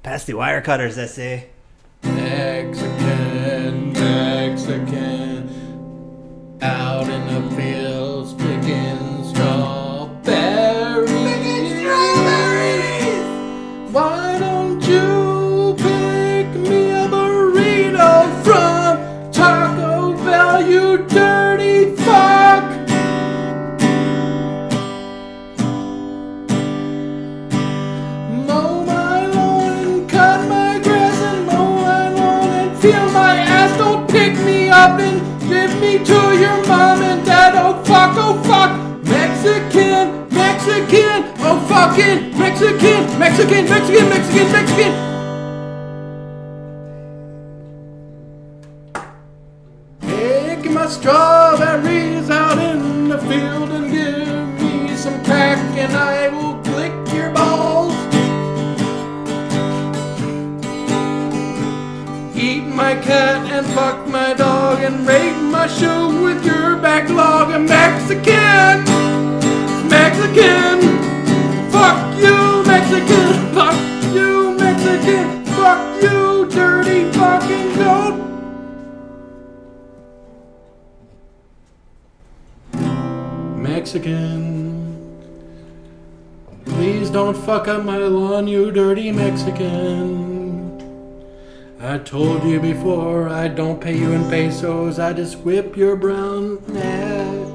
Pass the wire cutters, I say. Mexican, out in the fields picking strawberries. Why don't you pick me a burrito from Taco Bell, you dirty fuck? Mow my lawn and cut my grass and mow my lawn and feel my ass. Don't pick me up and give me to your mom and dad. Oh fuck, Mexican, oh fucking Mexican. Pick my strawberries out in the field and give me some crack and I will lick your balls. Eat my cat and fuck my dog and rape my shoe with your backlog. A Mexican, fuck you Mexican, fuck you dirty fucking goat. Mexican, please don't fuck up my lawn, you dirty Mexican. I told you before, I don't pay you in pesos, I just whip your brown ass.